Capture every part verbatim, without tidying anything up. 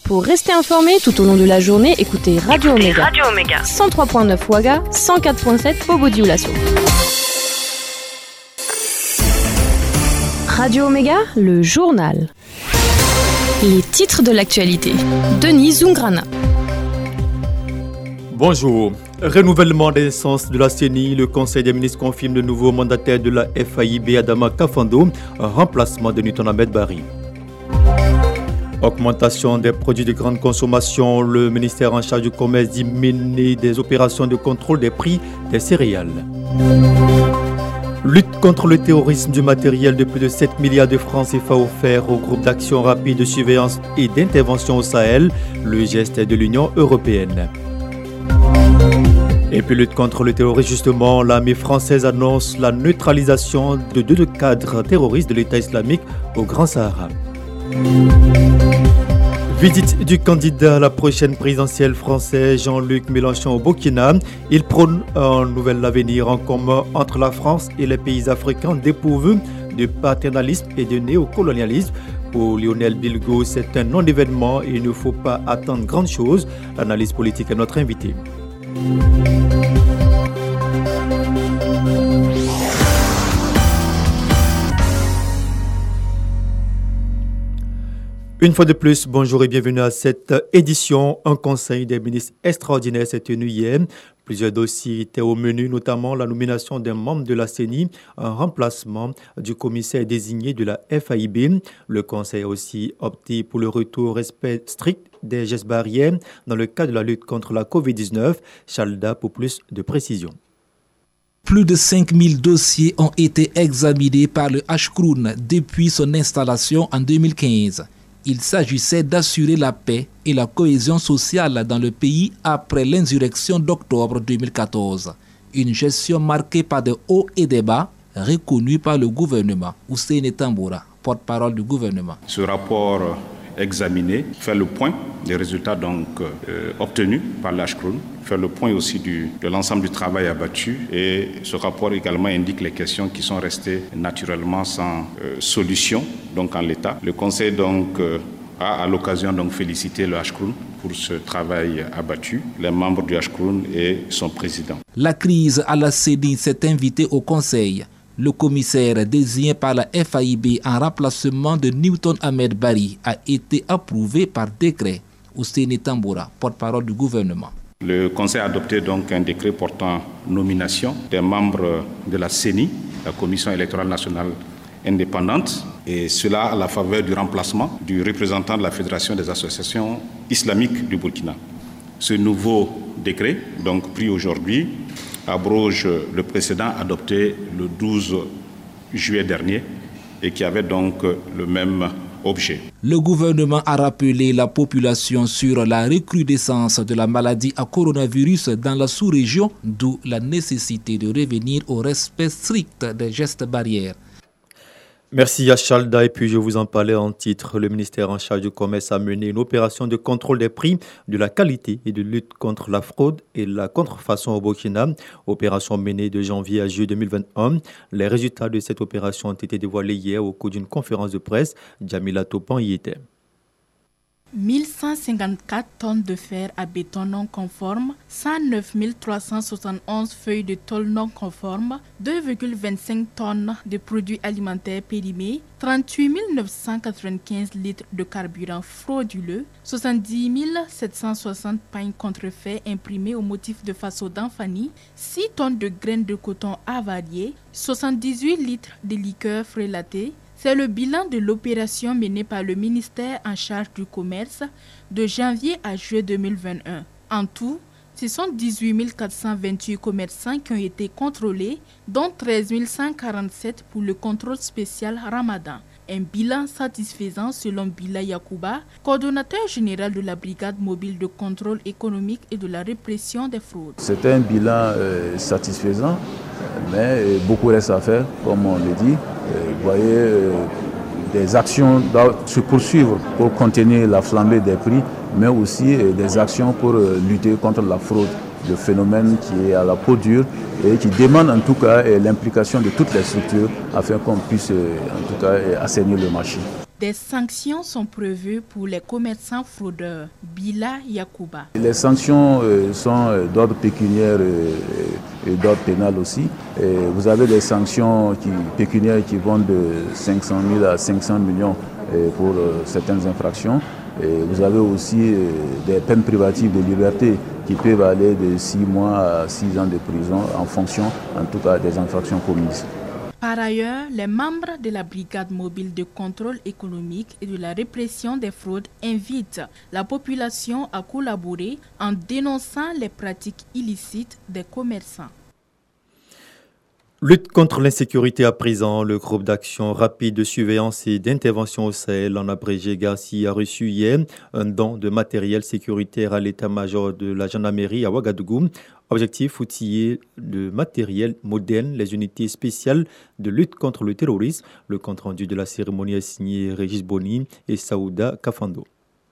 Pour rester informé tout au long de la journée, écoutez Radio Omega. Radio Omega. cent trois virgule neuf Ouaga, cent quatre virgule sept Bobo-Dioulasso. Radio Omega, le journal. Les titres de l'actualité. Denis Zungrana. Bonjour. Renouvellement des instances de la C E N I, le Conseil des ministres confirme le nouveau mandataire de la F A I B, Adama Kafando, en remplacement de Newton Ahmed Bari. Augmentation des produits de grande consommation, le ministère en charge du commerce dit mener des opérations de contrôle des prix des céréales. Lutte contre le terrorisme, du matériel de plus de sept milliards de francs C F A offert au groupe d'action rapide de surveillance et d'intervention au Sahel, le geste de l'Union européenne. Et puis lutte contre le terrorisme, justement, l'armée française annonce la neutralisation de deux cadres terroristes de l'État islamique au Grand Sahara. Visite du candidat à la prochaine présidentielle française, Jean-Luc Mélenchon au Burkina. Il prône un nouvel avenir en commun entre la France et les pays africains dépourvus de paternalisme et de néocolonialisme. Pour Lionel Bilgo, c'est un non-événement et il ne faut pas attendre grande chose. L'analyse politique est notre invité. Une fois de plus, bonjour et bienvenue à cette édition. Un conseil des ministres extraordinaire s'est tenu hier. Plusieurs dossiers étaient au menu, notamment la nomination d'un membre de la C E N I en remplacement du commissaire désigné de la F A I B. Le conseil a aussi opté pour le retour au respect strict des gestes barrières dans le cadre de la lutte contre la covid dix-neuf. Chalda pour plus de précisions. Plus de cinq mille dossiers ont été examinés par le Ashkroun depuis son installation en deux mille quinze. Il s'agissait d'assurer la paix et la cohésion sociale dans le pays après l'insurrection d'octobre deux mille quatorze. Une gestion marquée par de hauts et des bas, reconnue par le gouvernement. Ousseini Tamboura, porte-parole du gouvernement. Ce rapport examiné fait le point des résultats donc euh, obtenus par l'Ashkroun, fait le point aussi du, de l'ensemble du travail abattu, et ce rapport également indique les questions qui sont restées naturellement sans euh, solution donc en l'état. Le Conseil donc euh, a à l'occasion donc félicité le Ashkroun pour ce travail abattu, les membres du Ashkroun et son président. La crise à la C E N I s'est invitée au Conseil. Le commissaire désigné par la F A I B en remplacement de Newton Ahmed Bari a été approuvé par décret. Ousseini Tamboura, porte-parole du gouvernement. Le Conseil a adopté donc un décret portant nomination des membres de la C E N I, la Commission électorale nationale indépendante, et cela à la faveur du remplacement du représentant de la Fédération des associations islamiques du Burkina. Ce nouveau décret, donc pris aujourd'hui, abroge le précédent adopté le douze juillet dernier et qui avait donc le même objet. Le gouvernement a rappelé la population sur la recrudescence de la maladie à coronavirus dans la sous-région, d'où la nécessité de revenir au respect strict des gestes barrières. Merci à Chalda. Et puis je vous en parlais en titre. Le ministère en charge du commerce a mené une opération de contrôle des prix, de la qualité et de lutte contre la fraude et la contrefaçon au Burkina. Opération menée de janvier à juillet deux mille vingt et un. Les résultats de cette opération ont été dévoilés hier au cours d'une conférence de presse. Jamila Topan y était. mille cent cinquante-quatre tonnes de fer à béton non conforme, cent neuf mille trois cent soixante et onze feuilles de tôle non conformes, deux virgule vingt-cinq tonnes de produits alimentaires périmés, trente-huit mille neuf cent quatre-vingt-quinze litres de carburant frauduleux, soixante-dix mille sept cent soixante pains contrefaits imprimés au motif de façon d'Anfani, six tonnes de graines de coton avariées, soixante-dix-huit litres de liqueur frélatée. C'est le bilan de l'opération menée par le ministère en charge du commerce de janvier à juillet deux mille vingt et un. En tout, ce sont dix-huit mille quatre cent vingt-huit commerçants qui ont été contrôlés, dont treize mille cent quarante-sept pour le contrôle spécial Ramadan. Un bilan satisfaisant selon Bila Yakouba, coordonnateur général de la brigade mobile de contrôle économique et de la répression des fraudes. C'est un bilan euh, satisfaisant, mais beaucoup reste à faire, comme on le dit. Vous voyez, euh, des actions doivent se poursuivre pour contenir la flambée des prix, mais aussi euh, des actions pour euh, lutter contre la fraude, le phénomène qui est à la peau dure et qui demande en tout cas euh, l'implication de toutes les structures afin qu'on puisse euh, en tout cas euh, assainir le marché. Des sanctions sont prévues pour les commerçants fraudeurs. Bila Yakuba. Les sanctions euh, sont d'ordre pécuniaire euh, et d'ordre pénal aussi. Et vous avez des sanctions qui, pécuniaires qui vont de cinq cent mille à cinq cents millions euh, pour euh, certaines infractions. Et vous avez aussi euh, des peines privatives de liberté qui peuvent aller de six mois à six ans de prison en fonction, en tout cas, des infractions commises. Par ailleurs, les membres de la brigade mobile de contrôle économique et de la répression des fraudes invitent la population à collaborer en dénonçant les pratiques illicites des commerçants. Lutte contre l'insécurité à présent, le groupe d'action rapide de surveillance et d'intervention au Sahel, en abrégé Garci, a reçu hier un don de matériel sécuritaire à l'état-major de la gendarmerie à Ouagadougou. Objectif, outiller de matériel moderne les unités spéciales de lutte contre le terrorisme. Le compte-rendu de la cérémonie est signé Régis Boni et Saouda Kafando.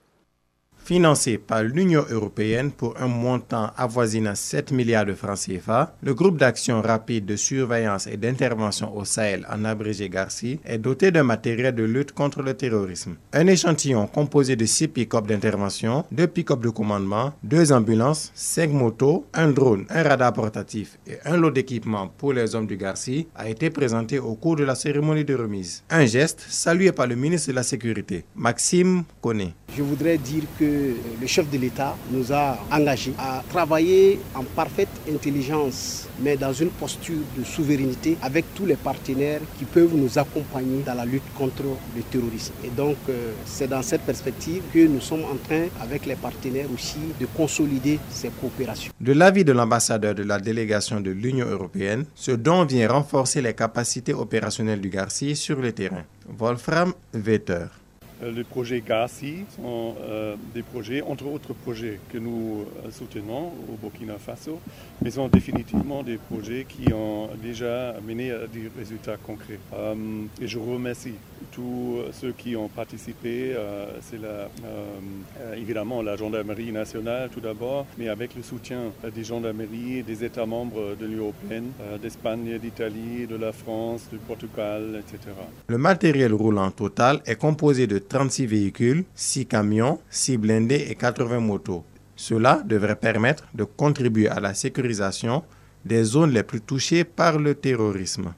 Financé par l'Union européenne pour un montant avoisinant sept milliards de francs C F A, le groupe d'action rapide de surveillance et d'intervention au Sahel, en abrégé Garci, est doté d'un matériel de lutte contre le terrorisme. Un échantillon composé de six pick-up d'intervention, deux pick-up de commandement, deux ambulances, cinq motos, un drone, un radar portatif et un lot d'équipements pour les hommes du Garci a été présenté au cours de la cérémonie de remise. Un geste salué par le ministre de la Sécurité, Maxime Koné. Je voudrais dire que le chef de l'État nous a engagés à travailler en parfaite intelligence, mais dans une posture de souveraineté avec tous les partenaires qui peuvent nous accompagner dans la lutte contre le terrorisme. Et donc, euh, c'est dans cette perspective que nous sommes en train, avec les partenaires aussi, de consolider ces coopérations. De l'avis de l'ambassadeur de la délégation de l'Union européenne, ce don vient renforcer les capacités opérationnelles du Garci sur le terrain. Wolfram Vetter. Les projets Garci sont euh, des projets, entre autres projets que nous euh, soutenons au Burkina Faso, mais sont définitivement des projets qui ont déjà mené à des résultats concrets. Euh, et je remercie tous ceux qui ont participé. Euh, c'est la, euh, évidemment la gendarmerie nationale tout d'abord, mais avec le soutien des gendarmeries, des États membres de l'Union européenne, euh, d'Espagne, d'Italie, de la France, du Portugal, et cetera. Le matériel roulant total est composé de trente-six véhicules, six camions, six blindés et quatre-vingts motos. Cela devrait permettre de contribuer à la sécurisation des zones les plus touchées par le terrorisme.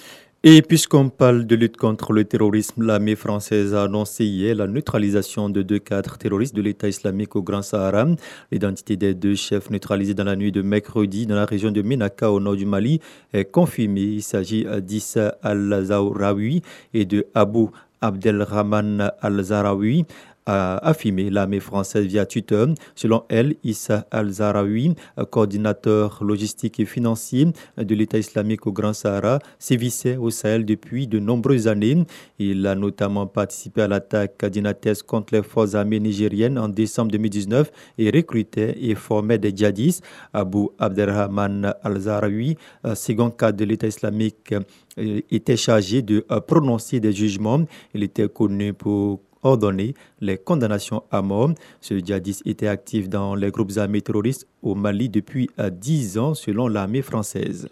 Et puisqu'on parle de lutte contre le terrorisme, l'armée française a annoncé hier la neutralisation de deux cadres terroristes de l'État islamique au Grand Sahara. L'identité des deux chefs neutralisés dans la nuit de mercredi dans la région de Ménaka au nord du Mali est confirmée. Il s'agit d'Issa al-Zahraoui et de Abou Abdelrahman al-Zahraoui, a affirmé l'armée française via Twitter. Selon elle, Issa al-Zahraoui, coordinateur logistique et financier de l'État islamique au Grand Sahara, sévissait au Sahel depuis de nombreuses années. Il a notamment participé à l'attaque d'Inates contre les forces armées nigériennes en décembre deux mille dix-neuf et recrutait et formait des djihadistes. Abou Abdelrahman al-Zahraoui, second cadre de l'État islamique, était chargé de prononcer des jugements. Il était connu pour ordonner les condamnations à mort. Ce djihadiste était actif dans les groupes armés terroristes au Mali depuis dix ans selon l'armée française.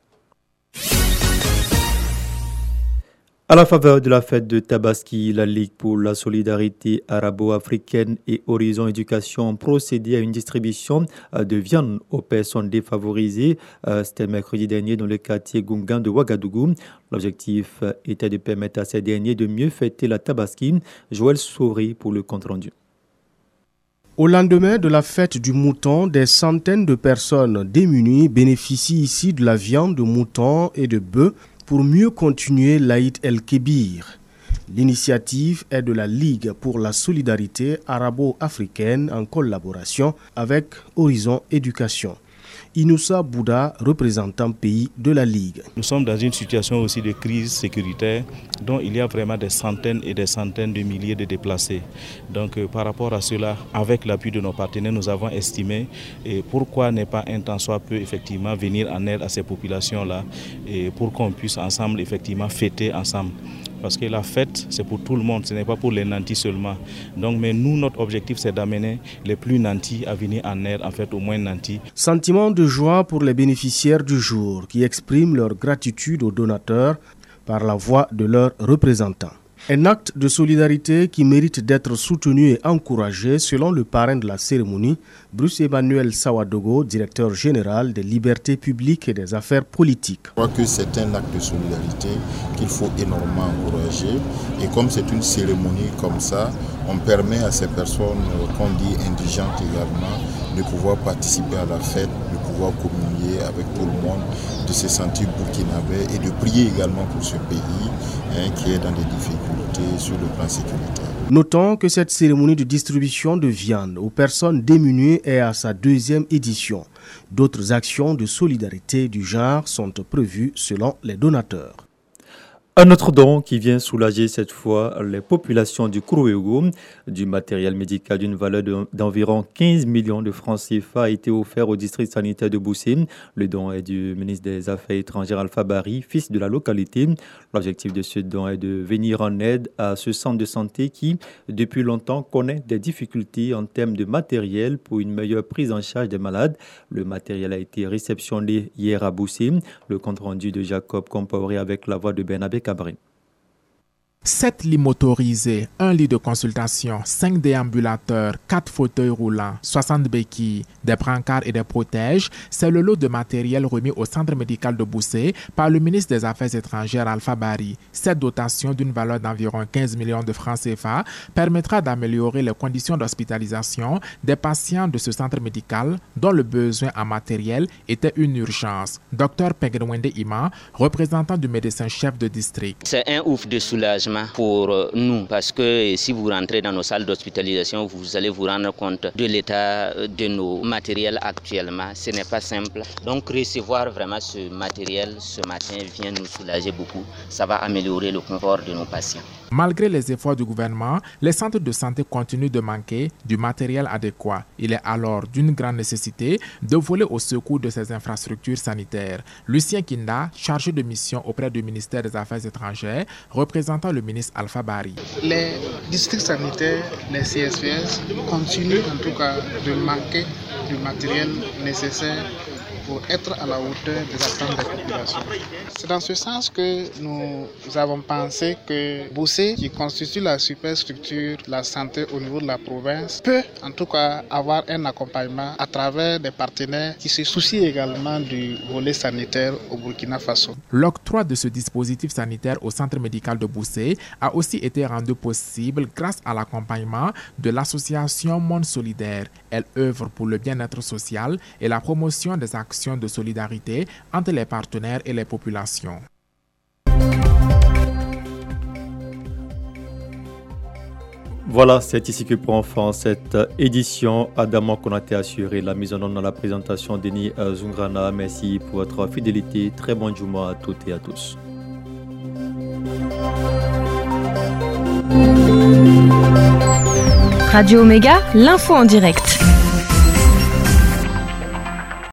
À la faveur de la fête de Tabaski, la Ligue pour la solidarité arabo-africaine et Horizon Éducation ont procédé à une distribution de viande aux personnes défavorisées. C'était mercredi dernier dans le quartier Gungan de Ouagadougou. L'objectif était de permettre à ces derniers de mieux fêter la Tabaski. Joël Souris pour le compte-rendu. Au lendemain de la fête du mouton, des centaines de personnes démunies bénéficient ici de la viande de mouton et de bœuf pour mieux continuer l'Aïd el-Kébir. L'initiative est de la Ligue pour la solidarité arabo-africaine en collaboration avec Horizon Éducation. Inoussa Bouda, représentant pays de la Ligue. Nous sommes dans une situation aussi de crise sécuritaire dont il y a vraiment des centaines et des centaines de milliers de déplacés. Donc euh, par rapport à cela, avec l'appui de nos partenaires, nous avons estimé et pourquoi ne pas un temps soit peu effectivement venir en aide à ces populations-là et pour qu'on puisse ensemble effectivement fêter ensemble. Parce que la fête, c'est pour tout le monde, ce n'est pas pour les nantis seulement. Donc, mais nous, notre objectif, c'est d'amener les plus nantis à venir en aide, en fait, au moins nantis. Sentiment de joie pour les bénéficiaires du jour qui expriment leur gratitude aux donateurs par la voix de leurs représentants. Un acte de solidarité qui mérite d'être soutenu et encouragé selon le parrain de la cérémonie, Bruce Emmanuel Sawadogo, directeur général des libertés publiques et des affaires politiques. Je crois que c'est un acte de solidarité qu'il faut énormément encourager. Et comme c'est une cérémonie comme ça, on permet à ces personnes qu'on dit indigentes également de pouvoir participer à la fête, de pouvoir communier avec tout le monde, de se sentir burkinabé et de prier également pour ce pays hein, qui est dans des difficultés sur le plan sécuritaire. Notons que cette cérémonie de distribution de viande aux personnes démunies est à sa deuxième édition. D'autres actions de solidarité du genre sont prévues selon les donateurs. Un autre don qui vient soulager cette fois les populations du Kourouégo. Du matériel médical d'une valeur de, d'environ quinze millions de francs C F A a été offert au district sanitaire de Boussé. Le don est du ministre des Affaires étrangères Alpha Bari, fils de la localité. L'objectif de ce don est de venir en aide à ce centre de santé qui, depuis longtemps, connaît des difficultés en termes de matériel pour une meilleure prise en charge des malades. Le matériel a été réceptionné hier à Boussé. Le compte rendu de Jacob Compaoré avec la voix de Bernabé Cabré. sept lits motorisés, un lit de consultation, cinq déambulateurs, quatre fauteuils roulants, soixante béquilles, des brancards et des protèges, c'est le lot de matériel remis au centre médical de Boussé par le ministre des Affaires étrangères Alpha Bari. Cette dotation d'une valeur d'environ quinze millions de francs C F A permettra d'améliorer les conditions d'hospitalisation des patients de ce centre médical dont le besoin en matériel était une urgence. Docteur Pegrenwende Ima, représentant du médecin-chef de district. C'est un ouf de soulagement pour nous parce que si vous rentrez dans nos salles d'hospitalisation, vous allez vous rendre compte de l'état de nos matériels actuellement. Ce n'est pas simple. Donc recevoir vraiment ce matériel ce matin vient nous soulager beaucoup. Ça va améliorer le confort de nos patients. Malgré les efforts du gouvernement, les centres de santé continuent de manquer du matériel adéquat. Il est alors d'une grande nécessité de voler au secours de ces infrastructures sanitaires. Lucien Kinda, chargé de mission auprès du ministère des Affaires étrangères, représentant le ministre Alpha Bari. Les districts sanitaires, les C S P S, continuent en tout cas de manquer du matériel nécessaire pour être à la hauteur des attentes des populations. C'est dans ce sens que nous avons pensé que Boussé, qui constitue la superstructure de la santé au niveau de la province, peut en tout cas avoir un accompagnement à travers des partenaires qui se soucient également du volet sanitaire au Burkina Faso. L'octroi de ce dispositif sanitaire au centre médical de Boussé a aussi été rendu possible grâce à l'accompagnement de l'association Monde Solidaire. Elle œuvre pour le bien-être social et la promotion des actions de solidarité entre les partenaires et les populations. Voilà, c'est ici que prend fin cette édition. Adama Konaté a assuré la mise en œuvre dans la présentation d'Eni Zungrana. Merci pour votre fidélité. Très bon jour à toutes et à tous. Radio Omega, l'info en direct.